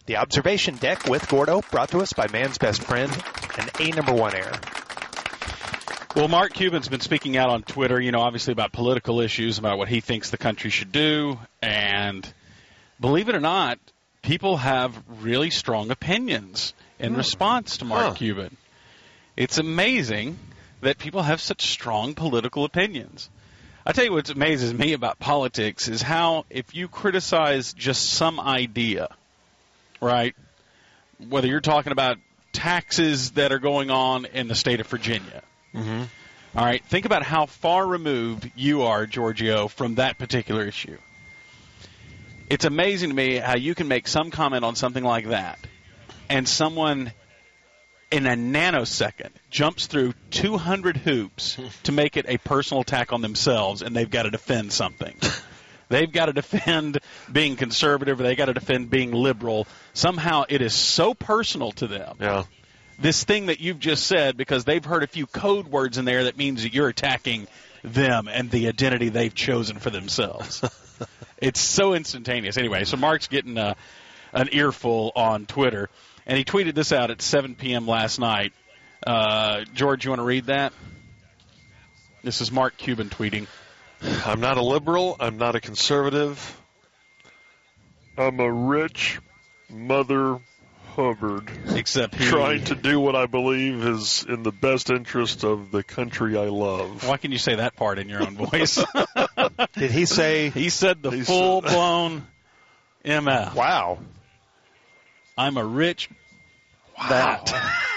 The Observation Deck with Gordo, brought to us by Man's Best Friend and A Number One Air. Well, Mark Cuban's been speaking out on Twitter, obviously about political issues, about what he thinks the country should do. And believe it or not, people have really strong opinions in response to Mark Cuban. It's amazing that people have such strong political opinions. I tell you what amazes me about politics is how if you criticize just some idea, right, whether you're talking about taxes that are going on in the state of Virginia, all right, think about how far removed you are, Giorgio, from that particular issue. It's amazing to me how you can make some comment on something like that, and someone in a nanosecond jumps through 200 hoops to make it a personal attack on themselves, and they've got to defend something. They've got to defend being conservative, or they've got to defend being liberal. Somehow it is so personal to them. Yeah. This thing that you've just said, because they've heard a few code words in there that means that you're attacking them and the identity they've chosen for themselves. It's so instantaneous. Anyway, so Mark's getting an earful on Twitter, and he tweeted this out at 7 p.m. last night. George, you want to read that? This is Mark Cuban tweeting. I'm not a liberal. I'm not a conservative. I'm a rich Mother Hubbard. Except trying to do what I believe is in the best interest of the country I love. Why can you say that part in your own voice? Did he say? He said the full-blown MF. Wow. I'm a rich. That.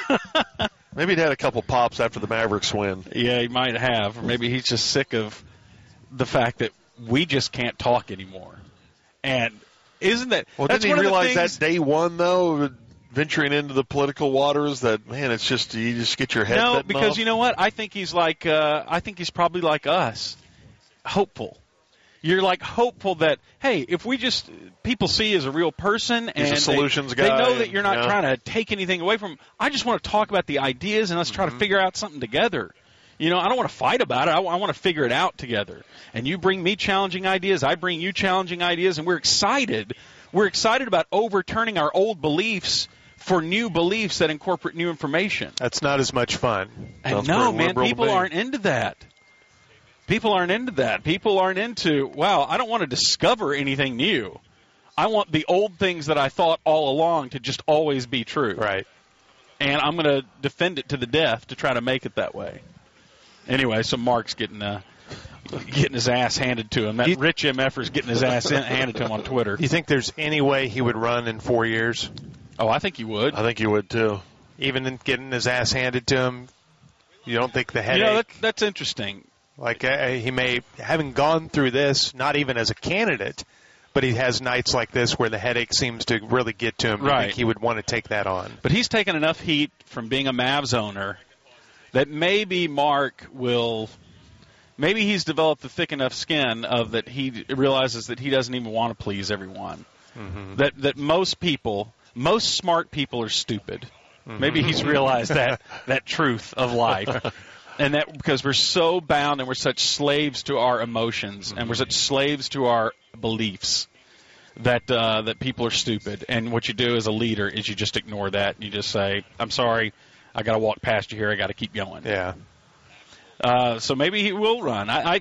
Maybe he'd had a couple pops after the Mavericks win. Yeah, he might have. Or maybe he's just sick of the fact that we just can't talk anymore. And isn't that... Well, didn't he realize that day one, though, venturing into the political waters, that, man, it's just, you just get your head bitten off? No, because you know what? I think he's like, I think he's probably like us. Hopeful. You're like hopeful that, hey, if we just, people see you as a real person and he's a solutions they guy, know that you're not trying to take anything away from them. I just want to talk about the ideas and let's try to figure out something together. I don't want to fight about it. I want to figure it out together. And you bring me challenging ideas. I bring you challenging ideas. And we're excited. We're excited about overturning our old beliefs for new beliefs that incorporate new information. That's not as much fun. And no, man, people aren't into that. People aren't into that. People aren't into, wow, I don't want to discover anything new. I want the old things that I thought all along to just always be true. Right. And I'm going to defend it to the death to try to make it that way. Anyway, so Mark's getting his ass handed to him. That rich MFer's getting his ass handed to him on Twitter. Do you think there's any way he would run in 4 years? Oh, I think he would. I think he would, too. Even in getting his ass handed to him, you don't think the headache... that's interesting. Like, he may, having gone through this, not even as a candidate, but he has nights like this where the headache seems to really get to him. Right. I think he would want to take that on. But he's taken enough heat from being a Mavs owner that maybe Mark will, maybe he's developed the thick enough skin of that he realizes that he doesn't even want to please everyone. Mm-hmm. That most people, most smart people are stupid. Mm-hmm. Maybe he's realized that truth of life. And that because we're so bound and we're such slaves to our emotions and we're such slaves to our beliefs that people are stupid. And what you do as a leader is you just ignore that. And you just say, I'm sorry, I got to walk past you here. I got to keep going. Yeah. So maybe he will run. I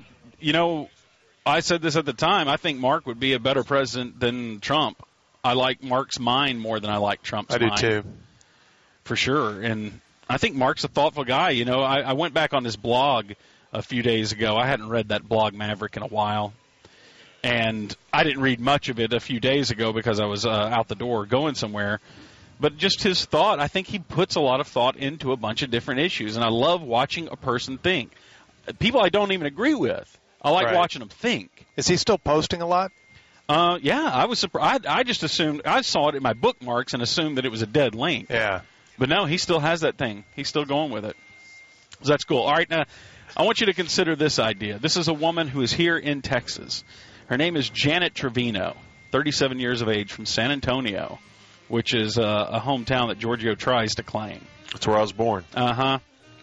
said this at the time. I think Mark would be a better president than Trump. I like Mark's mind more than I like Trump's mind. I do, too. For sure. And I think Mark's a thoughtful guy. I went back on his blog a few days ago. I hadn't read that blog Maverick in a while. And I didn't read much of it a few days ago because I was out the door going somewhere. But just his thought, I think he puts a lot of thought into a bunch of different issues. And I love watching a person think. People I don't even agree with, I like watching them think. Is he still posting a lot? Yeah, I was surprised. I just assumed, I saw it in my bookmarks and assumed that it was a dead link. Yeah. But no, he still has that thing. He's still going with it. So that's cool. All right, now, I want you to consider this idea. This is a woman who is here in Texas. Her name is Janet Trevino, 37 years of age, from San Antonio, which is a hometown that Giorgio tries to claim. That's where I was born. Uh-huh.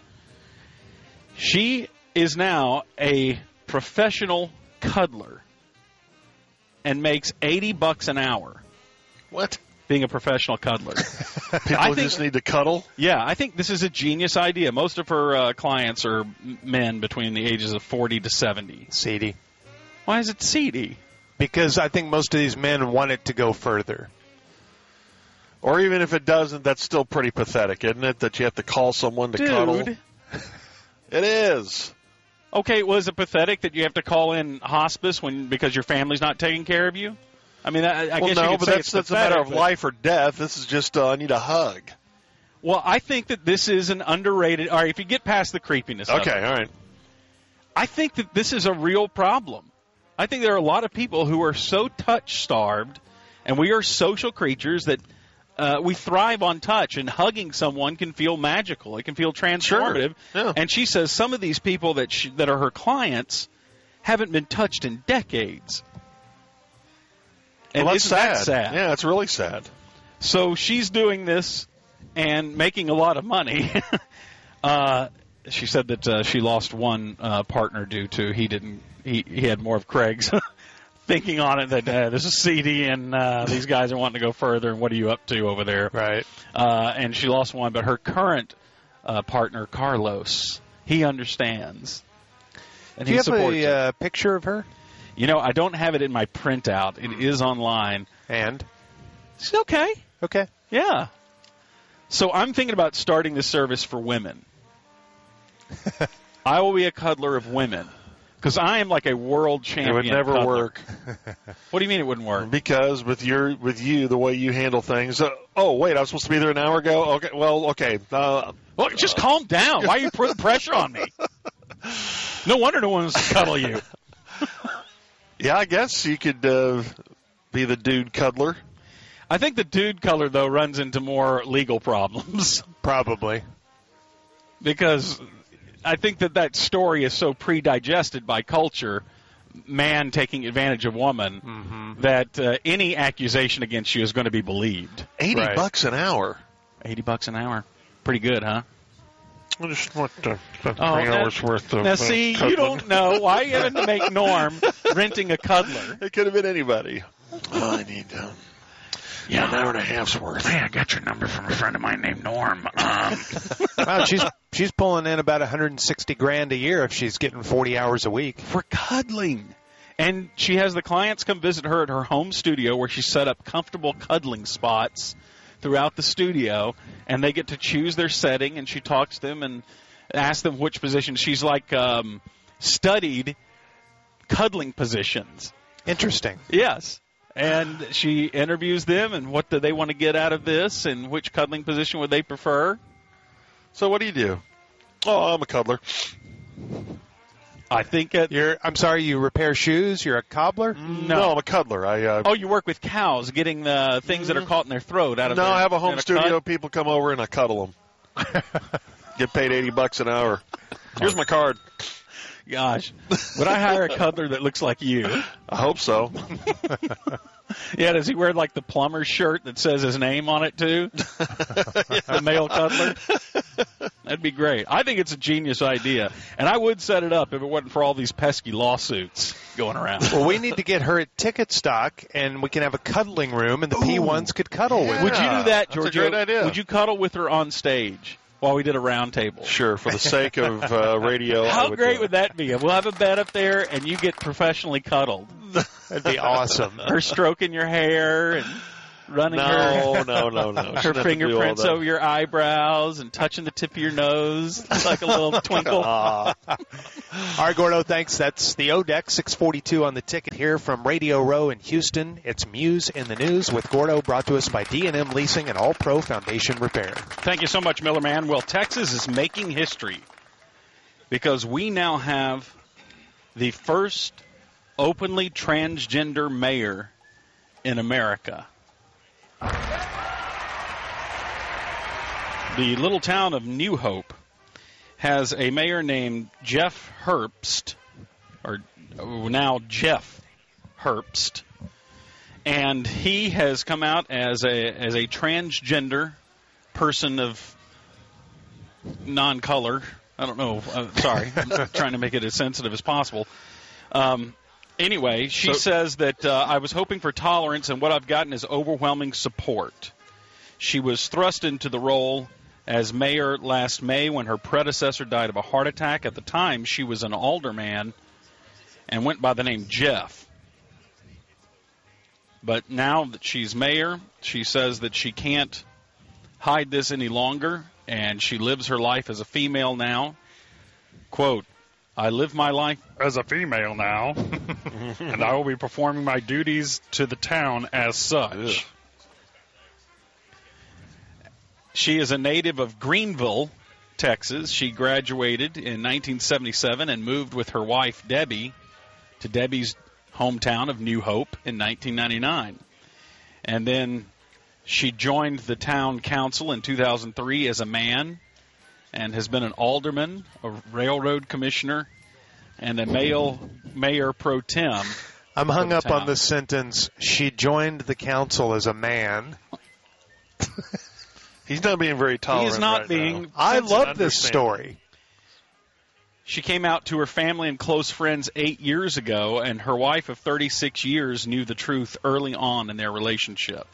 She is now a professional cuddler and makes $80 an hour. What? being a professional cuddler. People just need to cuddle. Yeah, I think this is a genius idea. Most of her clients are men between the ages of 40 to 70. Seedy. Why is it seedy? Because I think most of these men want it to go further. Or even if it doesn't, that's still pretty pathetic, isn't it? That you have to call someone to cuddle. Dude. It is. Okay, was it pathetic that you have to call in hospice because your family's not taking care of you? I mean, I guess you could say it's that's a pathetic, matter of but- life or death. This is just, I need a hug. Well, I think that this is an underrated. All right, if you get past the creepiness of Okay, it, all right. I think that this is a real problem. I think there are a lot of people who are so touch-starved, and we are social creatures that we thrive on touch, and hugging someone can feel magical. It can feel transformative. Sure. Yeah. And she says some of these people that are her clients haven't been touched in decades. And Well, that's isn't that sad? Yeah, it's really sad. So she's doing this and making a lot of money. She said that she lost one partner due to he had more of Craig's thinking on it that this is seedy and these guys are wanting to go further and what are you up to over there? Right. And she lost one, but her current partner, Carlos, he understands. And Do you he have supports it. a picture of her? You know, I don't have it in my printout. It is online. And? She's okay. Okay. Yeah. So I'm thinking about starting this service for women. I will be a cuddler of women because I am like a world champion. It would never cuddler. work. What do you mean it wouldn't work? Because with you, the way you handle things. Oh, wait, I was supposed to be there an hour ago? Okay, well, okay. Well, just calm down. Why are you putting pressure on me? No wonder no one wants to cuddle you. Yeah, I guess you could be the dude cuddler. I think the dude cuddler, though, runs into more legal problems. Probably. Because I think that story is so pre-digested by culture, man taking advantage of woman, that any accusation against you is going to be believed. $80 an hour. $80 an hour. Pretty good, huh? I just want 3 Oh, hours worth of Now, see, cuddling. you don't know. Why are you having to make Norm renting a cuddler? It could have been anybody. Oh, I need an hour and a half's worth. Hey, I got your number from a friend of mine named Norm. Wow, she's pulling in about $160,000 a year if she's getting 40 hours a week. For cuddling. And she has the clients come visit her at her home studio where she set up comfortable cuddling spots throughout the studio, and they get to choose their setting, and she talks to them and asks them which position. She's like studied cuddling positions. Interesting. Yes. And she interviews them, and what do they want to get out of this, and which cuddling position would they prefer. So what do you do? Oh, I'm a cuddler. I think I'm sorry, you repair shoes? You're a cobbler? No, I'm a cuddler. Oh, you work with cows, getting the things that are caught in their throat out of No, their, I have a home in studio. cut? People come over and I cuddle them. Get paid $80 an hour. Here's my card. Gosh, would I hire a cuddler that looks like you? I hope so. Yeah, does he wear like the plumber's shirt that says his name on it too? The male cuddler? That'd be great. I think it's a genius idea. And I would set it up if it wasn't for all these pesky lawsuits going around. Well, we need to get her at Ticket Stock, and we can have a cuddling room, and the P1s could cuddle with her. Would you do that, That's a Giorgio? great idea. Would you cuddle with her on stage while we did a round table? Sure, for the sake of radio. I How would great do would that be? We'll have a bed up there, and you get professionally cuddled. That'd be awesome. Her stroking your hair and running No. her fingerprints over your eyebrows and touching the tip of your nose like a little twinkle. All right, Gordo, thanks. That's the ODEX 642 on the ticket here from Radio Row in Houston. It's Muse in the News with Gordo, brought to us by D&M Leasing and All Pro Foundation Repair. Thank you so much, Miller Man. Well, Texas is making history because we now have the first openly transgender mayor in America. The little town of New Hope has a mayor named Jeff Herbst, or now Jeff Herbst, and he has come out as a transgender person of non-color. I don't know. Sorry, I'm trying to make it as sensitive as possible. Anyway, she says that I was hoping for tolerance, and what I've gotten is overwhelming support. She was thrust into the role as mayor last May when her predecessor died of a heart attack. At the time, she was an alderman and went by the name Jeff. But now that she's mayor, she says that she can't hide this any longer, and she lives her life as a female now. Quote, I live my life as a female now, and I will be performing my duties to the town as such. Ugh. She is a native of Greenville, Texas. She graduated in 1977 and moved with her wife, Debbie, to Debbie's hometown of New Hope in 1999. And then she joined the town council in 2003 as a man, and has been an alderman, a railroad commissioner, and a mayor pro tem. I'm hung up on the sentence, she joined the council as a man. He's not being very tolerant. He is not right being. Now. I love this story. She came out to her family and close friends 8 years ago, and her wife of 36 years knew the truth early on in their relationship.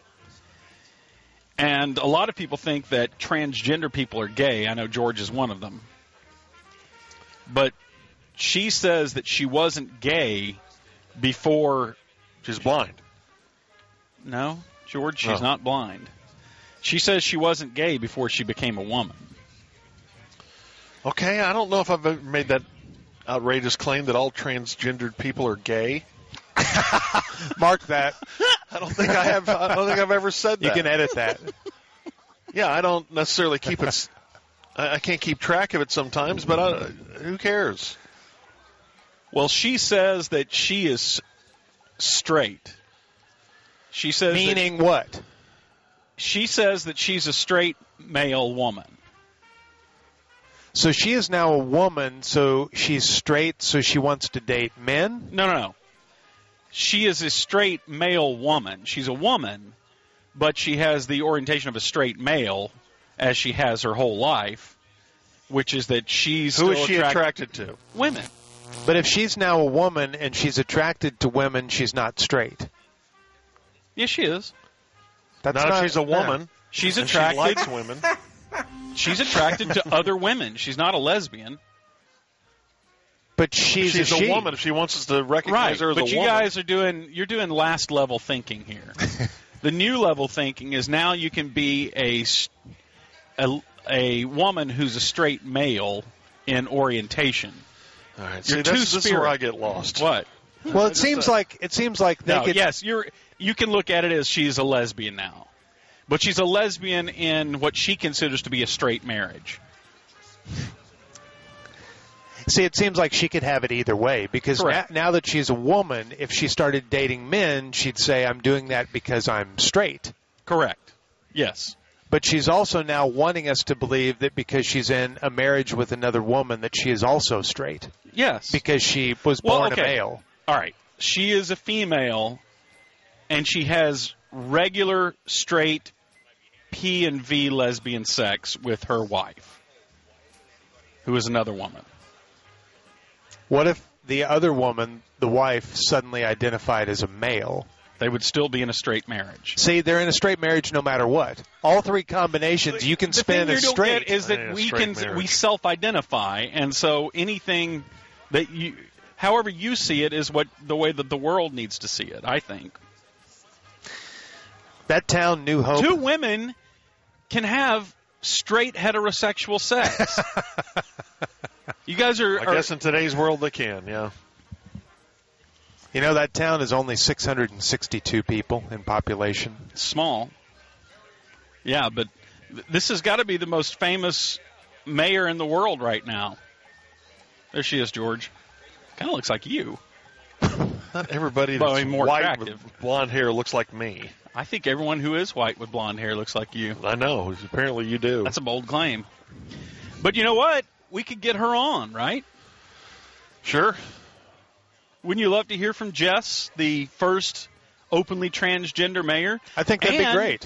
And a lot of people think that transgender people are gay. I know George is one of them. But she says that she wasn't gay before... She's blind. No, George, she's not blind. She says she wasn't gay before she became a woman. Okay, I don't know if I've ever made that outrageous claim that all transgendered people are gay. Mark that. I don't think I have. I don't think I've ever said that. You can edit that. Yeah, I don't necessarily keep it. I can't keep track of it sometimes, but who cares? Well, she says that she is straight. She says meaning what? She says that she's a straight male woman. So she is now a woman, so she's straight, so she wants to date men? No. She is a straight male woman. She's a woman, but she has the orientation of a straight male, as she has her whole life, which is that she's Who is she attracted to? Women. But if she's now a woman and she's attracted to women, she's not straight. Yes, she is. That's not not, if she's a woman. No. She's attracted. She likes women. She's attracted to other women. She's not a lesbian. But she's a woman. If she wants us to recognize her as a woman. But you guys are doing last level thinking here. The new level thinking is now you can be a woman who's a straight male in orientation. All right. See, this is where I get lost. What? Well, it seems like they could. Yes, you can look at it as she's a lesbian now. But she's a lesbian in what she considers to be a straight marriage. See, it seems like she could have it either way, because now that she's a woman, if she started dating men, she'd say, I'm doing that because I'm straight. Correct. Yes. But she's also now wanting us to believe that because she's in a marriage with another woman that she is also straight. Yes. Because she was born a male. All right. She is a female, and she has regular, straight, P and V lesbian sex with her wife, who is another woman. What if the other woman, the wife, suddenly identified as a male? They would still be in a straight marriage. See, they're in a straight marriage no matter what. All three combinations you can spin as straight. The thing you don't get is that we self-identify, and so anything that however you see it is the way that the world needs to see it, I think. That town, New Hope. Two women can have straight heterosexual sex. You guys are... I guess in today's world they can, yeah. You know, that town is only 662 people in population. Small. Yeah, but this has got to be the most famous mayor in the world right now. There she is, George. Kind of looks like you. Not everybody that's more white attractive. with blonde hair looks like me. I think everyone who is white with blonde hair looks like you. I know. Apparently you do. That's a bold claim. But you know what? We could get her on, right? Sure. Wouldn't you love to hear from Jess, the first openly transgender mayor? I think that'd be great.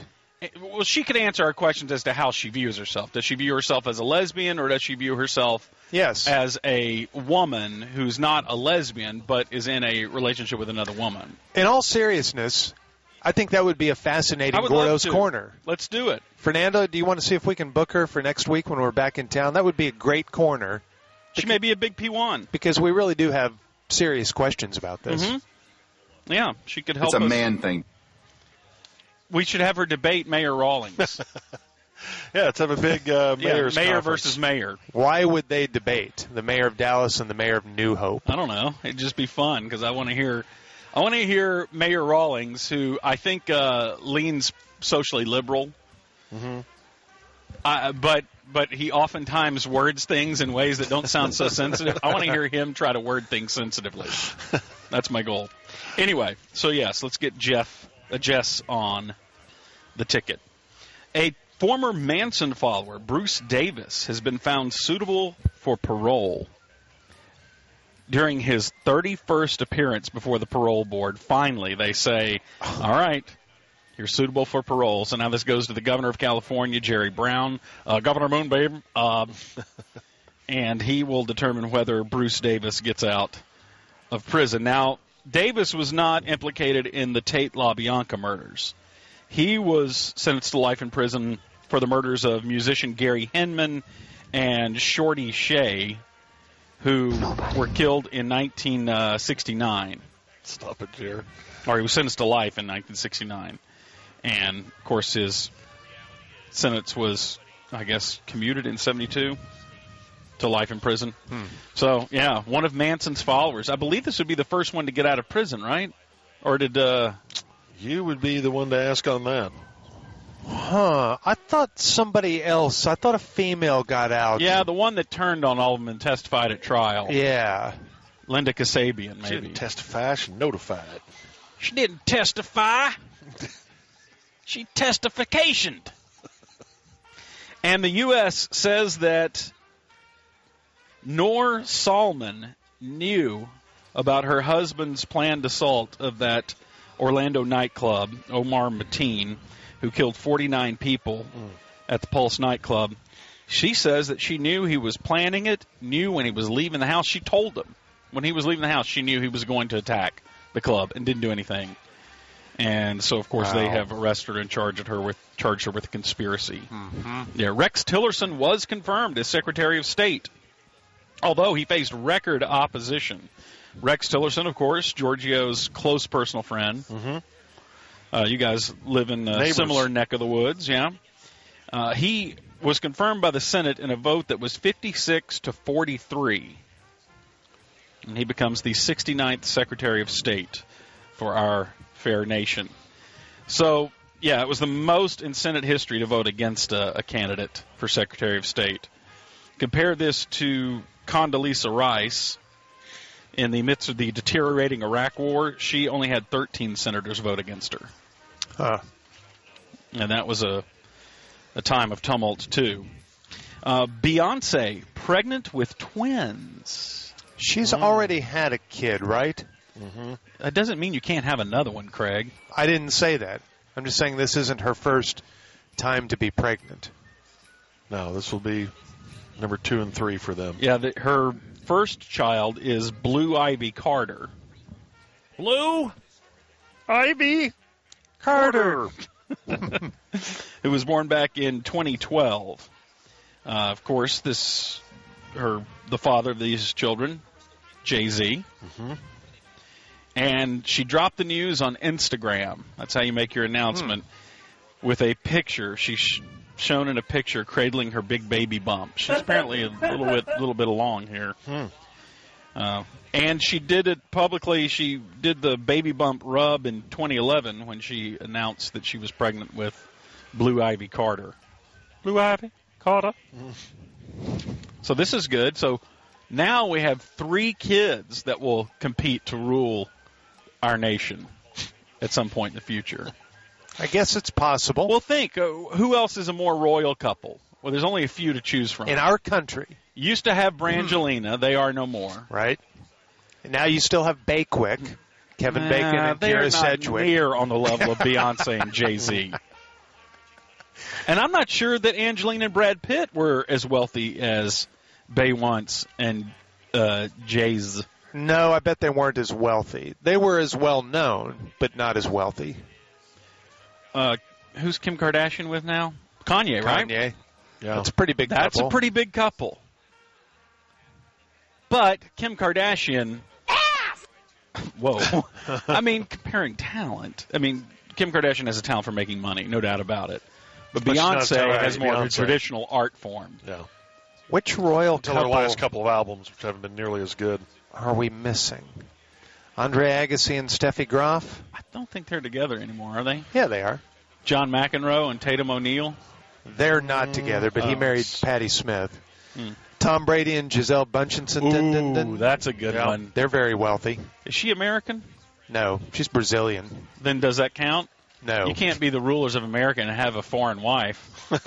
Well, she could answer our questions as to how she views herself. Does she view herself as a lesbian, or does she view herself as a woman who's not a lesbian but is in a relationship with another woman? In all seriousness, I think that would be a fascinating Gordo's Corner. Let's do it. Fernando, do you want to see if we can book her for next week when we're back in town? That would be a great corner. She may be a big P1. Because we really do have serious questions about this. Mm-hmm. Yeah, she could help us. It's a man thing. We should have her debate Mayor Rawlings. Yeah, let's have a big mayor's mayor conference. versus mayor. Why would they debate the mayor of Dallas and the mayor of New Hope? I don't know. It'd just be fun because I want to hear Mayor Rawlings, who I think leans socially liberal. Mm-hmm. But he oftentimes words things in ways that don't sound so sensitive. I want to hear him try to word things sensitively. That's my goal. Anyway, so yes, let's get Jess on the ticket. A former Manson follower, Bruce Davis, has been found suitable for parole. During his 31st appearance before the parole board, finally they say, all right, you're suitable for parole. So now this goes to the governor of California, Jerry Brown, Governor Moonbabe, and he will determine whether Bruce Davis gets out of prison. Now, Davis was not implicated in the Tate LaBianca murders. He was sentenced to life in prison for the murders of musician Gary Hinman and Shorty Shea, who were killed in 1969. Stop it, Jared. Or he was sentenced to life in 1969. And, of course, his sentence was, I guess, commuted in 72 to life in prison. So, yeah, one of Manson's followers. I believe this would be the first one to get out of prison, right? Or did... You would be the one to ask on that. I thought somebody else. I thought a female got out. Yeah, the one that turned on all of them and testified at trial. Yeah. Linda Kasabian, maybe. She didn't testify. She notified. She didn't testify. She testificationed. And the U.S. says that Noor Salman knew about her husband's planned assault of that Orlando nightclub, Omar Mateen, who killed 49 people at the Pulse nightclub. She says that she knew he was planning it, knew when he was leaving the house. She told him when he was leaving the house she knew he was going to attack the club and didn't do anything. And so, of course, they have arrested her and charged her with conspiracy. Mm-hmm. Yeah, Rex Tillerson was confirmed as Secretary of State, although he faced record opposition. Rex Tillerson, of course, Giorgio's close personal friend. Mm-hmm. You guys live in a similar neck of the woods, yeah. He was confirmed by the Senate in a vote that was 56 to 43. And he becomes the 69th Secretary of State for our fair nation. So, yeah, it was the most in Senate history to vote against a candidate for Secretary of State. Compare this to Condoleezza Rice. In the midst of the deteriorating Iraq War, she only had 13 senators vote against her. And that was a time of tumult, too. Beyonce, pregnant with twins. She's already had a kid, right? Mm-hmm. That doesn't mean you can't have another one, Craig. I didn't say that. I'm just saying this isn't her first time to be pregnant. No, this will be number 2 and 3 for them. Yeah, her first child is Blue Ivy Carter. Blue Ivy Carter. Who was born back in 2012. Of course, the father of these children, Jay-Z. Mm-hmm. And she dropped the news on Instagram. That's how you make your announcement. With a picture. She's shown in a picture cradling her big baby bump. She's apparently a little bit along here. And she did it publicly. She did the baby bump rub in 2011 when she announced that she was pregnant with Blue Ivy Carter. Blue Ivy Carter. So this is good. So now we have 3 kids that will compete to rule our nation at some point in the future. I guess it's possible. Well, think, who else is a more royal couple? Well, there's only a few to choose from. In our country. Used to have Brangelina. They are no more. Right. And now you still have Bakewik, Kevin Bacon and Kira Sedgwick. They're not near on the level of Beyonce and Jay-Z. And I'm not sure that Angelina and Brad Pitt were as wealthy as Bay Once and Jay's. No, I bet they weren't as wealthy. They were as well known, but not as wealthy. Who's Kim Kardashian with now? Kanye, right? Kanye. Yeah. That's a pretty big couple. That's a pretty big couple. But Kim Kardashian... Whoa. I mean, comparing talent. I mean, Kim Kardashian has a talent for making money, no doubt about it. But Beyonce has more of a traditional art form. Yeah. Which royal Until couple their last couple of albums, which haven't been nearly as good. are we missing? Andre Agassi and Steffi Graf? I don't think they're together anymore, are they? Yeah, they are. John McEnroe and Tatum O'Neal? They're not together, but he married Patti Smith. Tom Brady and Giselle Bundchen. Ooh, that's a good one. They're very wealthy. Is she American? No, she's Brazilian. Then does that count? No. You can't be the rulers of America and have a foreign wife.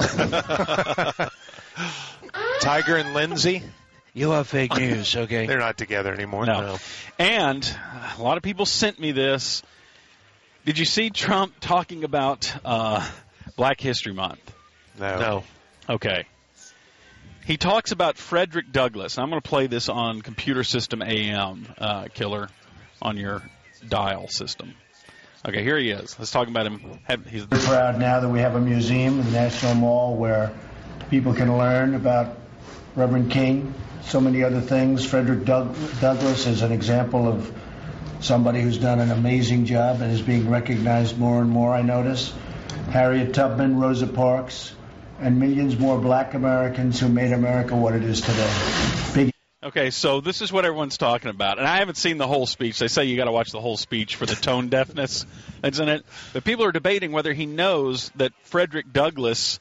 Tiger and Lindsay? You have fake news, okay? They're not together anymore. No. And a lot of people sent me this. Did you see Trump talking about Black History Month? No. Okay. He talks about Frederick Douglass. And I'm going to play this on Computer System AM, Killer, on your dial system. Okay, here he is. Let's talk about him. We're proud now that we have a museum in the National Mall where people can learn about Reverend King, so many other things. Frederick Douglass is an example of somebody who's done an amazing job and is being recognized more and more, I notice. Harriet Tubman, Rosa Parks, and millions more black Americans who made America what it is today. Okay, so this is what everyone's talking about. And I haven't seen the whole speech. They say you got to watch the whole speech for the tone deafness that's in it. But people are debating whether he knows that Frederick Douglass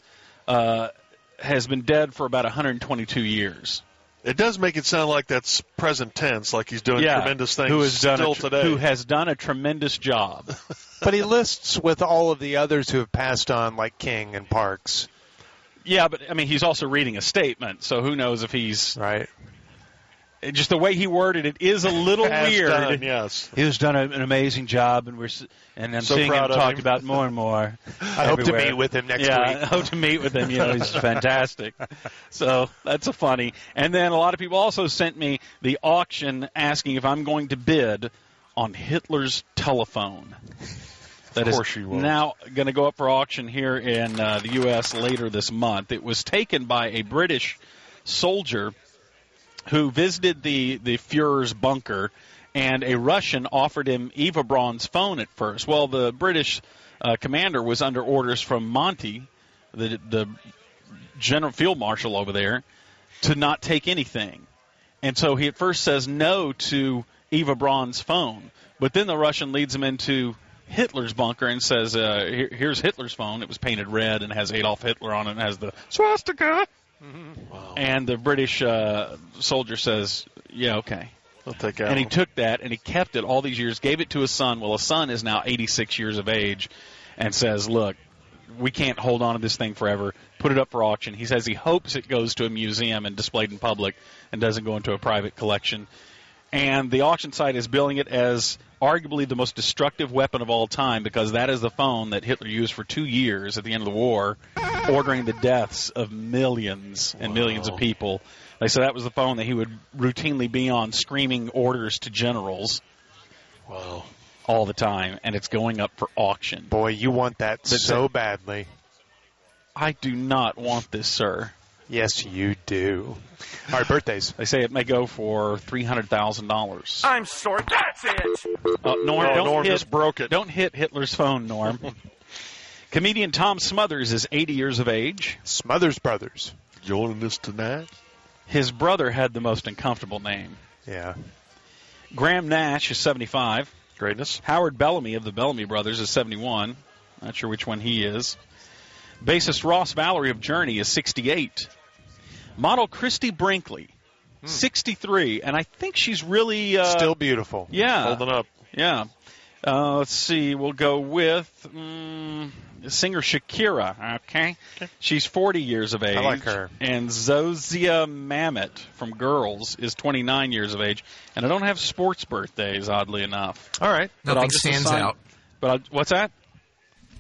has been dead for about 122 years. It does make it sound like that's present tense, like he's doing tremendous things still today. Who has done a tremendous job. But he lists with all of the others who have passed on, like King and Parks. Yeah, but, I mean, he's also reading a statement, so who knows if he's... Right. Just the way he worded it is a little weird. Done, yes. He's done an amazing job, and I'm So seeing him proud of talked him. about more and more. I hope to meet with him next week. I hope to meet with him. You know, he's fantastic. So that's a funny. And then a lot of people also sent me the auction asking if I'm going to bid on Hitler's telephone. That Of course is you will. now going to go up for auction here in the U.S. later this month. It was taken by a British soldier who visited the Fuhrer's bunker, and a Russian offered him Eva Braun's phone at first. Well, the British commander was under orders from Monty, the general field marshal over there, to not take anything. And so he at first says no to Eva Braun's phone, but then the Russian leads him into Hitler's bunker and says, here's Hitler's phone. It was painted red and has Adolf Hitler on it and has the swastika. Wow. And the British soldier says, yeah, okay. I'll take that. And he took that and he kept it all these years, gave it to his son. Well, his son is now 86 years of age and says, look, we can't hold on to this thing forever. Put it up for auction. He says he hopes it goes to a museum and displayed in public and doesn't go into a private collection. And the auction site is billing it as arguably the most destructive weapon of all time because that is the phone that Hitler used for 2 years at the end of the war, ordering the deaths of millions and millions of people. They said that was the phone that he would routinely be on screaming orders to generals all the time, and it's going up for auction. Boy, you want that so badly. I do not want this, sir. Yes, you do. All right, birthdays. They say it may go for $300,000. I'm sorry, that's it! Norm, Norm just broke it. Don't hit Hitler's phone, Norm. Comedian Tom Smothers is 80 years of age. Smothers Brothers. Joining us tonight? His brother had the most uncomfortable name. Yeah. Graham Nash is 75. Greatness. Howard Bellamy of the Bellamy Brothers is 71. Not sure which one he is. Bassist Ross Valerie of Journey is 68. Model Christy Brinkley, 63. And I think she's really... Still beautiful. Yeah. Holding up. Yeah. Let's see. We'll go with singer Shakira. Okay. She's 40 years of age. I like her. And Zozia Mamet from Girls is 29 years of age. And I don't have sports birthdays, oddly enough. All right. But Nothing stands out. But what's that?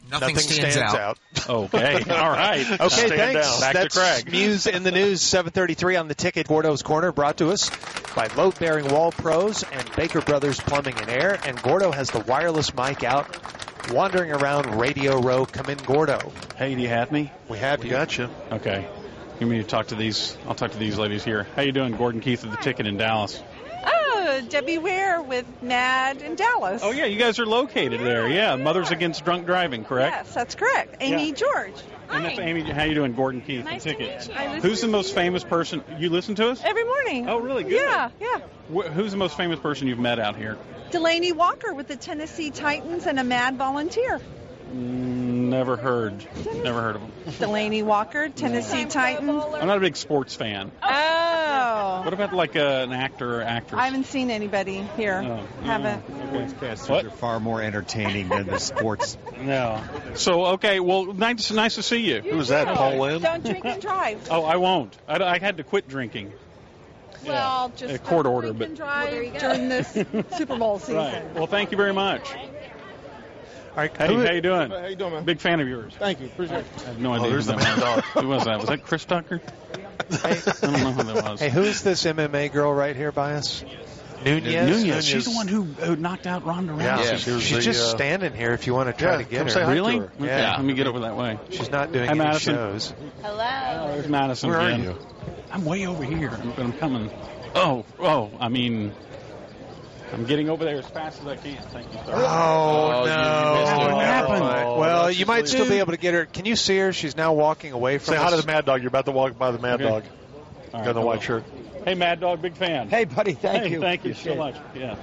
Nothing stands out. Okay. All right. Okay, Stand thanks. down. Back to That's Craig. Muse in the News, 7:33 on the ticket. Gordo's Corner, brought to us by Load Bearing Wall Pros and Baker Brothers Plumbing and Air. And Gordo has the wireless mic out, wandering around Radio Row. Come in, Gordo. Hey, do you have me? We have We you. got you. Okay. You mean to talk to these? I'll talk to these ladies here. How you doing? Gordon Keith of the Ticket in Dallas. Oh, Debbie Ware with MAD in Dallas. Oh, yeah, you guys are located there. Yeah, Mothers Against Drunk Driving, correct? Yes, that's correct. Amy Yeah. George. And that's Amy. How you doing, Gordon Keith? Nice the to Ticket. meet you. I listen Who's the to most you. famous person? You listen to us? Every morning. Oh, really? Good. Yeah, yeah. Who's the most famous person you've met out here? Delaney Walker with the Tennessee Titans and a MAD volunteer. Never heard. Never heard of him. Delaney Walker, Tennessee Titans. I'm not a big sports fan. Oh. What about like an actor or actress? I haven't seen anybody here. No. Haven't. Sportscasters What? are far more entertaining than the sports. No. So, okay, well, nice to see you. Who was that, Paul Lynn? Don't drink and drive. Oh, I won't. I had to quit drinking. Well, just A court don't order, drink but- and drive during this Super Bowl season. Right. Well, thank you very much. All right, Hey, how you doing? How you doing, man? Big fan of yours. Thank you. Appreciate it. I have no idea there's who the that Mad was. Dog. Who was that? Was that Chris Tucker? I don't know who that was. Hey, who's this MMA girl right here by us? Nunez? Nunez. She's the one who knocked out Ronda Rousey. Yeah, she was She's the, just standing here if you want to try yeah, to get come her. say hi to Really? her. Okay, Yeah. let me get over that way. She's not doing Hi, any Madison. shows. Oh, there's Madison Where are again. you? I'm way over here. I'm coming. I mean, I'm getting over there as fast as I can. Thank you, sir. Oh, you no. missed it. What happened? Well, that's you just might leave. still be able to get her. Can you see her? She's now walking away from Say us. hi to the Mad Dog. You're about to walk by the Mad Okay. Dog. All Got the I white will. shirt. Hey, Mad Dog, big fan. Hey, buddy, thank you. Thank you Appreciate so it. much. Yeah.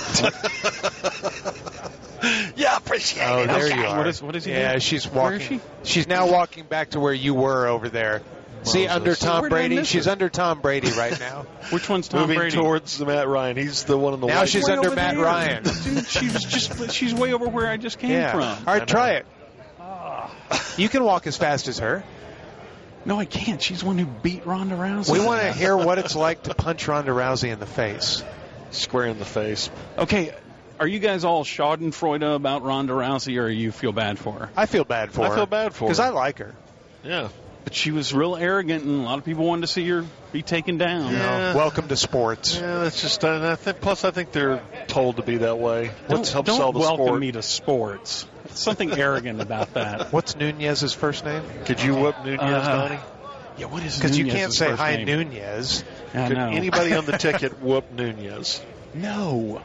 Yeah, appreciate Oh, there you are. What is he Yeah, doing? she's Where walking. is she? She's now walking back to where you were over there. See, Moses. under Tom Where did I Brady. miss She's her? under Tom Brady right now. Which one's Tom Moving Brady? towards the Matt Ryan. He's the one in the Now white she's shirt. under over Matt there. Ryan. Dude, she's way over where I just came Yeah. from. All right, try it. You can walk as fast as her. No, I can't. She's the one who beat Ronda Rousey. We want to hear what it's like to punch Ronda Rousey in the face. Square in the face. Okay, are you guys all schadenfreude about Ronda Rousey, or you feel bad for her? I feel bad for her. I feel bad for her. Because I like her. Yeah. But she was real arrogant, and a lot of people wanted to see her be taken down. Yeah. Welcome to sports. Yeah, that's just. Plus, I think they're told to be that way. Let's help Don't sell the welcome sport. me to sports. There's something arrogant about that. What's Nunez's first name? Could you whip Nunez, Donnie? Yeah, what is Because you Nunez's can't say first hi, name? Nunez. I Could know. anybody on the ticket whoop Nunez? No.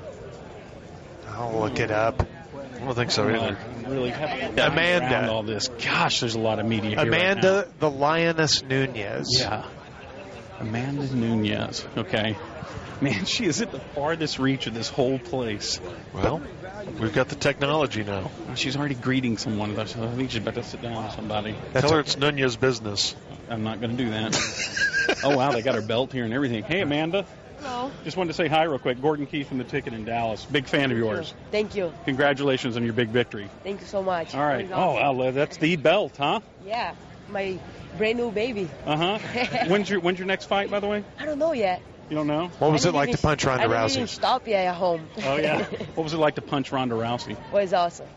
I'll look it up. I don't think so either. Really have Amanda. around all this. Gosh, there's a lot of media here right Amanda, the Lioness Nunez. now. Yeah. Amanda Nunez. Okay. Man, she is at the farthest reach of this whole place. Well, we've got the technology now. She's already greeting someone. I think she's about to sit down with somebody. Tell her it's Nunez's business. I'm not going to do that. Oh, wow, they got her belt here and everything. Hey, Amanda. Hello. Just wanted to say hi real quick. Gordon Keith from the Ticket in Dallas. Big fan of yours. Thank you. Congratulations on your big victory. Thank you so much. All right. That was Oh, wow, that's the belt, huh? awesome. Yeah, my brand new baby. Uh-huh. When's your next fight, by the way? I don't know yet. You don't know? What was I it like didn't to punch even- Ronda I didn't even Rousey? stop yet at home. Oh, yeah. What was it like to punch Ronda Rousey? Was awesome.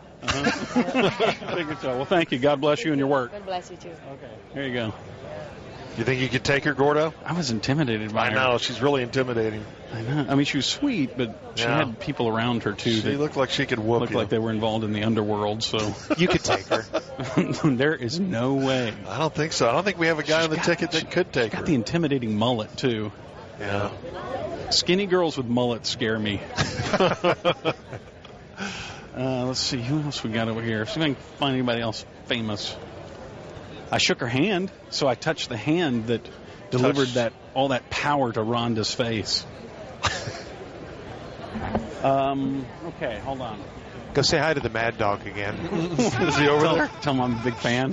Uh-huh. Figured so. Well, thank you. God bless you and your work. God bless you too. Okay. Here you go. You think you could take her, Gordo? I was intimidated by I her. know. She's really intimidating. I know. I mean, she was sweet, but she Yeah. had people around her, too, She that looked like she could whoop looked you. like they were involved in the underworld, so You could take her. there is no way. I don't think so. I don't think we have a guy on the got- ticket that could take Got her. the intimidating mullet, too. Yeah. Skinny girls with mullets scare me. Let's see, who else we got over here? See if I can find anybody else famous. I shook her hand, so I touched the hand that delivered Touched. all that power to Rhonda's face. Okay, hold on. Go say hi to the Mad Dog again. Is he over there? Tell him I'm a big fan.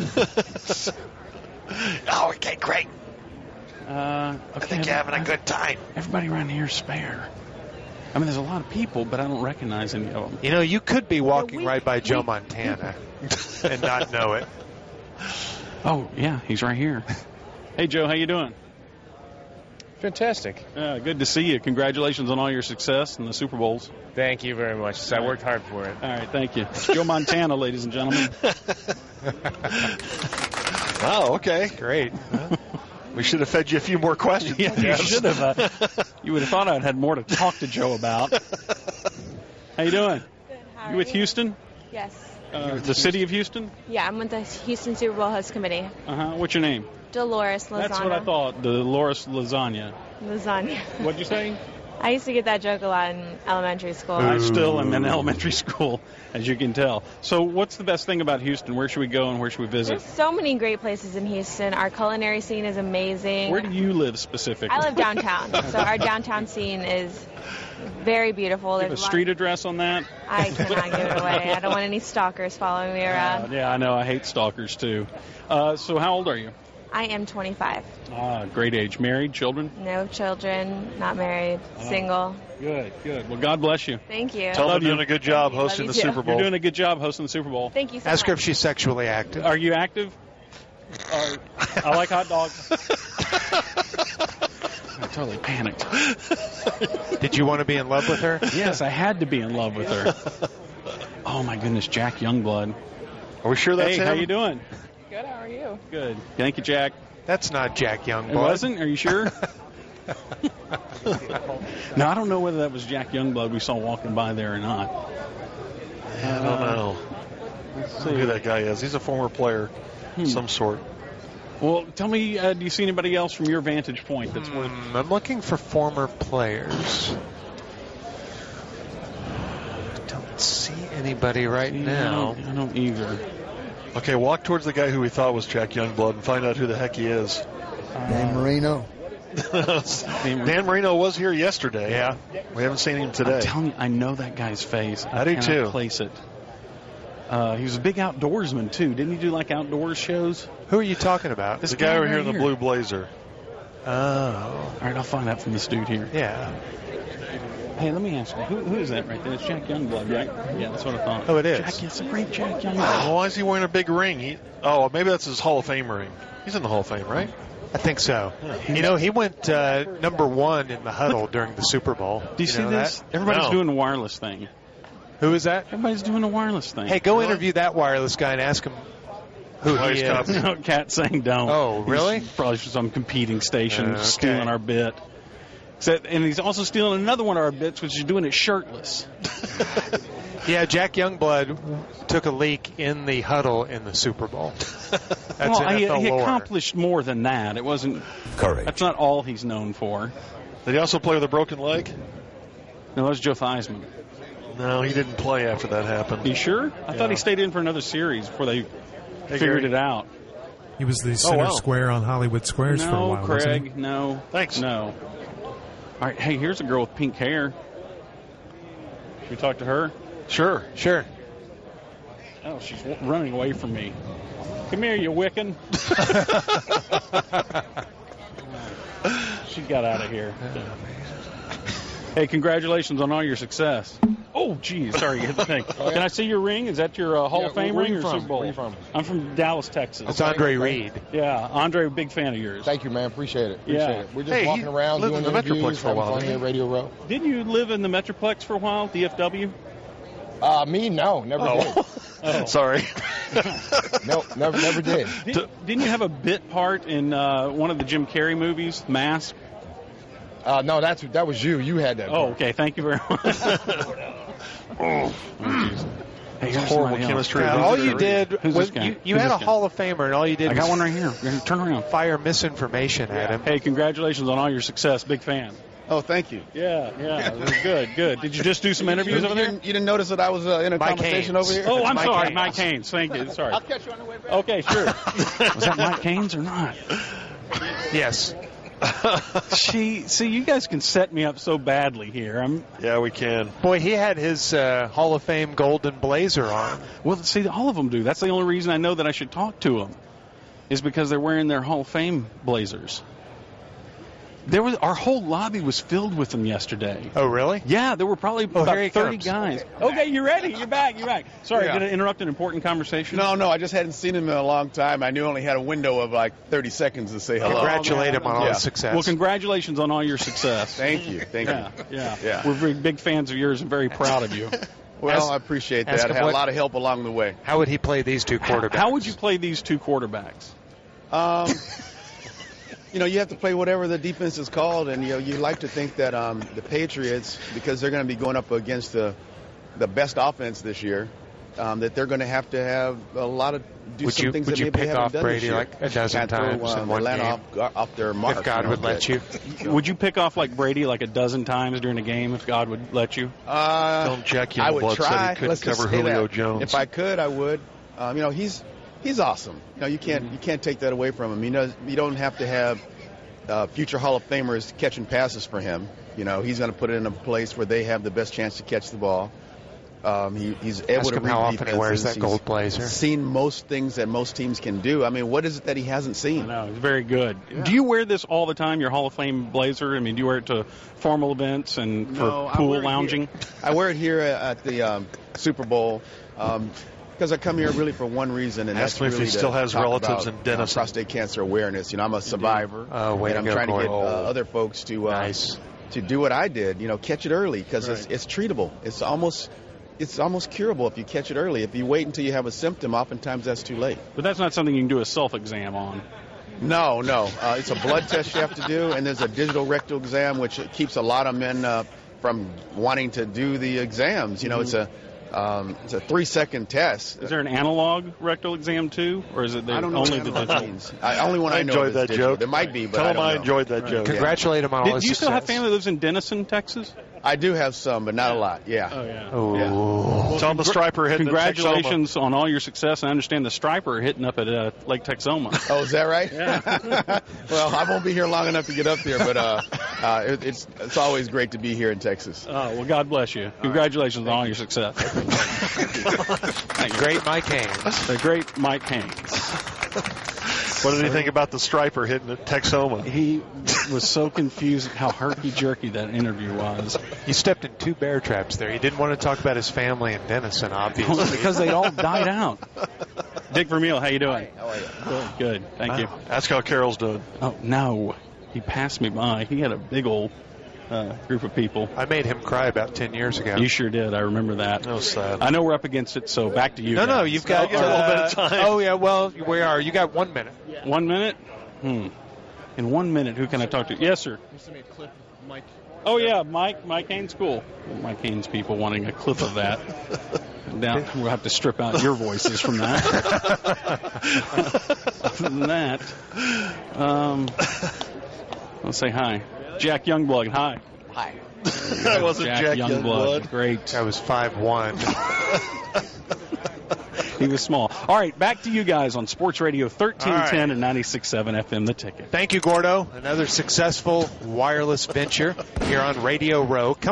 Oh, okay, great. Okay, I think you're having a good time. Everybody around here is spare. I mean, there's a lot of people, but I don't recognize any of them. You know, you could be walking right by Joe Montana and not know it. Oh, yeah, he's right here. Hey, Joe, how you doing? Fantastic. Good to see you. Congratulations on all your success in the Super Bowls. Thank you very much. I worked hard for it. All right, thank you. Joe Montana, ladies and gentlemen. Wow, okay. Great. We should have fed you a few more questions. Yeah, you should have. You would have thought I'd had more to talk to Joe about. How you doing? Good. How You with Houston? Yes. The city of Houston? Yeah, I'm with the Houston Super Bowl host committee. What's your name? Dolores Lozano. That's what I thought. Dolores Lasagna. Lasagna. What'd you say? I used to get that joke a lot in elementary school. I still am in elementary school, as you can tell. So what's the best thing about Houston? Where should we go and where should we visit? There's so many great places in Houston. Our culinary scene is amazing. Where do you live specifically? I live downtown, so our downtown scene is very beautiful. Do you have a street address on that? I cannot give it away. I don't want any stalkers following me around. Yeah, I know. I hate stalkers, too. So how old are you? I am 25. Great age. Married? Children? No children, not married, single. Good. Well, God bless you. Thank you. Tell them you're doing a good job hosting the Super Bowl. You're doing a good job hosting the Super Bowl. Thank you so Ask much. her if she's sexually active. Are you active? I like hot dogs. I totally panicked. Did you want to be in love with her? Yes, I had to be in love with her. Oh, my goodness, Jack Youngblood. Are we sure that's him? Hey, how you doing? Good, how are you? Good. Thank you, Jack. That's not Jack Youngblood. It wasn't? Are you sure? No, I don't know whether that was Jack Youngblood we saw walking by there or not. I don't know. Let's see who that guy is. He's a former player of some sort. Well, tell me, do you see anybody else from your vantage point that's worth... I'm looking for former players. Don't see anybody right now. I don't either. Okay, walk towards the guy who we thought was Jack Youngblood and find out who the heck he is. Dan Marino. Dan Marino was here yesterday. Yeah. We haven't seen him today. I'm telling you, I know that guy's face. I do, too. Place it. He was a big outdoorsman, too. Didn't he do, like, outdoors shows? Who are you talking about? This guy over here in the blue blazer. Oh. All right, I'll find out from this dude here. Yeah. Hey, let me ask you, who is that right there? It's Jack Youngblood, right? Yeah, that's what I thought. Oh, it is. Jack, it's a great Jack Youngblood. Why is he wearing a big ring? Maybe that's his Hall of Fame ring. He's in the Hall of Fame, right? I think so. You know, he went number one in the huddle during the Super Bowl. Do you see this? Everybody's doing the wireless thing. Who is that? Everybody's doing the wireless thing. Hey, go interview that wireless guy and ask him who he is. No, Cat saying don't. Oh, really? He's probably from some competing station stealing our bit. And he's also stealing another one of our bits, which is doing it shirtless. Yeah, Jack Youngblood took a leak in the huddle in the Super Bowl. That's NFL he lore. accomplished more than that. It wasn't. Correct. That's not all he's known for. Did he also play with a broken leg? No, that was Joe Theismann. No, he didn't play after that happened. You sure? I thought he stayed in for another series before they figured it out. He was the center square on Hollywood Squares for a while. No, Craig, wasn't he? no. Thanks. No. All right, hey, here's a girl with pink hair. Should we talk to her? Sure. Oh, she's running away from me. Come here, you Wiccan. She got out of here. Hey, congratulations on all your success. Oh, geez, sorry, you hit the thing. Can I see your ring? Is that your Hall of Fame ring or Super Bowl? Where are you from? I'm from Dallas, Texas. It's Andre Reed. Yeah, Andre, big fan of yours. Thank you, man. Appreciate it. We're just Hey, walking around lived doing in the interviews, Metroplex for a having while, fun didn't here at Radio Row. Didn't you live in the Metroplex for a while, DFW? Me, no, never did. Sorry. No, never did. Didn't you have a bit part in one of the Jim Carrey movies, Mask? No, that was you. You had that. Oh, okay. Thank you very much. Hey, It's horrible chemistry. All you did was guy? you had a Hall of Famer, and all you did I got one right here. Turn around. fire misinformation at him. Hey, congratulations on all your success. Big fan. Oh, thank you. Yeah. Good. Did you just do some interviews over there? You didn't notice that I was in a conversation over here? Oh, I'm Mike sorry. Haynes. Mike Haynes. Thank you. Sorry. I'll catch you on the way back. Okay, sure. Was that Mike Haynes or not? Yes. See, you guys can set me up so badly here. Yeah, we can. Boy, he had his Hall of Fame golden blazer on. Well, see, all of them do. That's the only reason I know that I should talk to them, is because they're wearing their Hall of Fame blazers. Our whole lobby was filled with them yesterday. Oh, really? Yeah, there were probably about here he 30 comes. guys. Okay, you're ready. You're back. Sorry, Yeah. did I interrupt an important conversation? No, I just hadn't seen him in a long time. I knew I only had a window of like 30 seconds to say hello. Congratulate him on all his success. Well, congratulations on all your success. Thank you. Yeah. We're very big fans of yours and very proud of you. Well, I appreciate that. I had a lot of help along the way. How would he play these two quarterbacks? How would you play these two quarterbacks? You have to play whatever the defense is called, and you like to think that the Patriots, because they're going to be going up against the best offense this year, that they're going to have a lot of some things that maybe they haven't done Brady this year. like a dozen times in one Atlanta game? off their mark. If God would let you. Would you pick off like Brady like a dozen times during a game if God would let you? Don't check you. I would Blood try. said he couldn't Let's just cover say Julio that. Jones. If I could, I would. He's awesome. You can't take that away from him. You don't have to have future Hall of Famers catching passes for him. He's going to put it in a place where they have the best chance to catch the ball. He's able Ask to him read how often he wears defenses. that gold blazer. He's seen most things that most teams can do. I mean, what is it that he hasn't seen? No, he's very good. Yeah. Do you wear this all the time, your Hall of Fame blazer? I mean, do you wear it to formal events and for pool lounging? I wear it here at the Super Bowl because I come here really for one reason, and Ask that's him if really he still to has talk relatives about, in Denison. prostate cancer awareness. I'm a survivor, way and I'm to go, trying to get Gordon. other folks to do what I did. Catch it early because it's treatable. It's almost curable if you catch it early. If you wait until you have a symptom, oftentimes that's too late. But that's not something you can do a self-exam on. No. It's a blood test you have to do, and there's a digital rectal exam, which keeps a lot of men from wanting to do the exams. It's a 3-second test. Is there an analog rectal exam too, or is it I don't know only what the analog digital? means. Only one I know enjoyed is that digital. joke. There might be, but Tell I him don't I know. enjoyed that joke. Congratulate him on all his Do you still have success. family that lives in Denison, Texas? I do have some, but not a lot. Yeah. Oh, yeah. Oh. Tell him the Striper hitting Congratulations on all your success. I understand the Striper hitting up at Lake Texoma. Oh, is that right? Yeah. Well, I won't be here long enough to get up there, but it's always great to be here in Texas. Oh, well, God bless you. Congratulations on all your success. Great Mike Haynes. The great Mike Haynes. What did he think about the Striper hitting at Texoma? He was so confused how herky-jerky that interview was. He stepped in 2 bear traps there. He didn't want to talk about his family in Denison, obviously. Because they all died out. Dick Vermeil, how you doing? How are you? Good. Thank you. Ask how Carol's doing. Oh, no. He passed me by. He had a big old group of people. I made him cry about 10 years ago. You sure did. I remember that. That was sad. I know we're up against it, so back to you. No, guys. you've got a little bit of time. Oh, yeah, well, we are. You got 1 minute. 1 minute? In 1 minute, who can I talk to? Yes, sir. Oh, yeah, Mike Haynes, cool. Mike Haynes people wanting a clip of that. Now we'll have to strip out your voices from that. Other than that, let's say hi. Jack Youngblood, hi. Hi. That wasn't Jack Youngblood. Great. I was 5'1". He was small. All right, back to you guys on Sports Radio 1310 and 96.7 FM, The Ticket. Thank you, Gordo. Another successful wireless venture here on Radio Row.